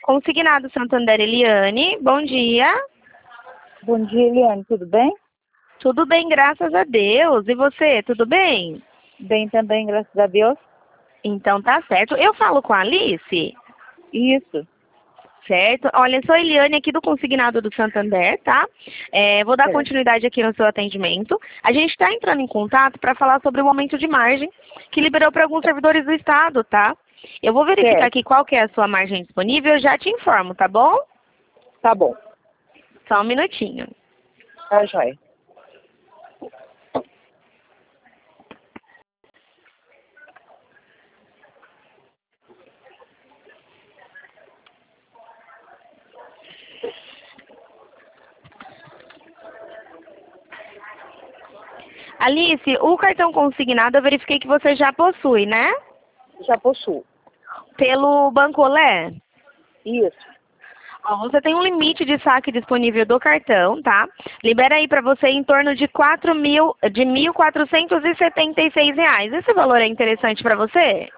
Consignado Santander, Eliane. Bom dia. Bom dia, Eliane. Tudo bem? Tudo bem, graças a Deus. E você, tudo bem? Bem também, graças a Deus. Então tá certo. Eu falo com a Alice? Isso. Certo. Olha, sou a Eliane aqui do Consignado do Santander, tá? Vou dar continuidade aqui no seu atendimento. A gente está entrando em contato para falar sobre o aumento de margem que liberou para alguns servidores do Estado, tá? Eu vou verificar aqui qual que é a sua margem disponível e já te informo, tá bom? Tá bom. Só um minutinho. Tá, joia. Alice, o cartão consignado eu verifiquei que você já possui, né? Já possuo. Pelo Banco Olé? Isso. Ó, você tem um limite de saque disponível do cartão, tá? Libera aí para você em torno de R$ 1.476. Esse valor é interessante para você?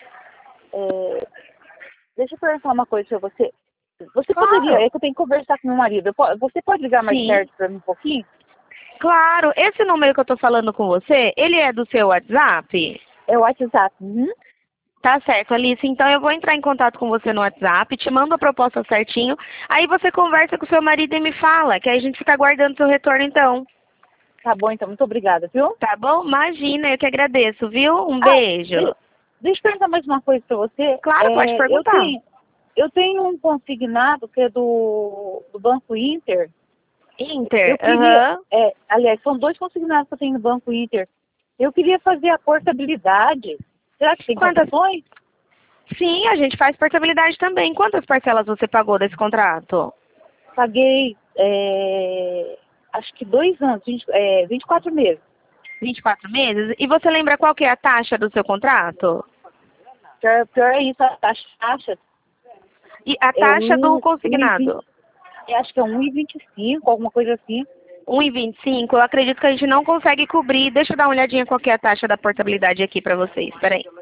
Deixa eu perguntar uma coisa pra você. Você Claro. poderia, é que eu tenho que conversar com meu marido. Você pode ligar mais Sim. tarde para mim um pouquinho? Claro, esse número que eu tô falando com você, ele é do seu WhatsApp? É o WhatsApp. Uhum. Tá certo, Alice. Então eu vou entrar em contato com você no WhatsApp, te mando a proposta certinho, aí você conversa com o seu marido e me fala, que aí a gente fica aguardando seu retorno então. Tá bom, então. Muito obrigada, viu? Tá bom? Imagina, eu que agradeço, viu? Um beijo. Deixa eu perguntar mais uma coisa para você. Claro, pode perguntar. Eu tenho um consignado que é do Banco Inter. Inter, Eu queria, aliás, são 2 consignados que eu tenho no Banco Inter. Eu queria fazer a portabilidade. Será que tem condições? Sim, a gente faz portabilidade também. Quantas parcelas você pagou desse contrato? Paguei, acho que 2 anos, 24 meses. 24 meses? E você lembra qual que é a taxa do seu contrato? Pior é isso, a taxa. E a taxa do consignado? Acho que é 1,25, alguma coisa assim. 1,25, eu acredito que a gente não consegue cobrir. Deixa eu dar uma olhadinha qual que é a taxa da portabilidade aqui para vocês. Espera aí.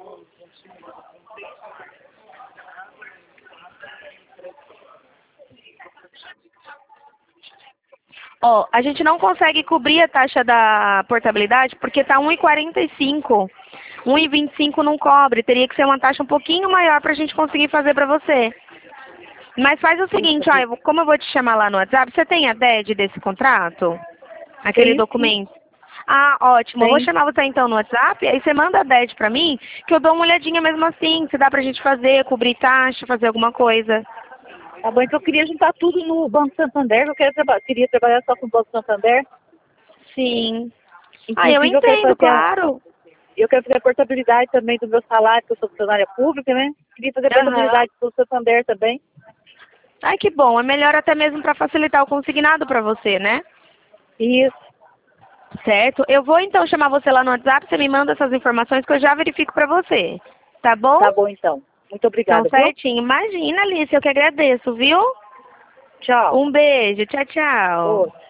Ó, a gente não consegue cobrir a taxa da portabilidade porque tá 1,45. 1,25 não cobre. Teria que ser uma taxa um pouquinho maior para a gente conseguir fazer para você. Mas faz o seguinte, ó, como eu vou te chamar lá no WhatsApp, você tem a DED desse contrato? Aquele documento? Ah, ótimo. Eu vou chamar você então no WhatsApp, aí você manda a DED pra mim, que eu dou uma olhadinha mesmo assim, se dá pra gente fazer, cobrir taxa, fazer alguma coisa. Tá bom, então eu queria juntar tudo no Banco Santander, eu queria trabalhar só com o Banco Santander. Sim. Inclusive, Eu entendo, claro. Eu quero fazer a portabilidade também do meu salário, que eu sou funcionária pública, né? Queria fazer a portabilidade do Santander também. Ai, que bom. É melhor até mesmo para facilitar o consignado para você, né? Isso. Certo. Eu vou então chamar você lá no WhatsApp, você me manda essas informações que eu já verifico para você. Tá bom? Tá bom, então. Muito obrigada, Então, certinho. Imagina, Alice, eu que agradeço, viu? Tchau. Um beijo. Tchau, tchau.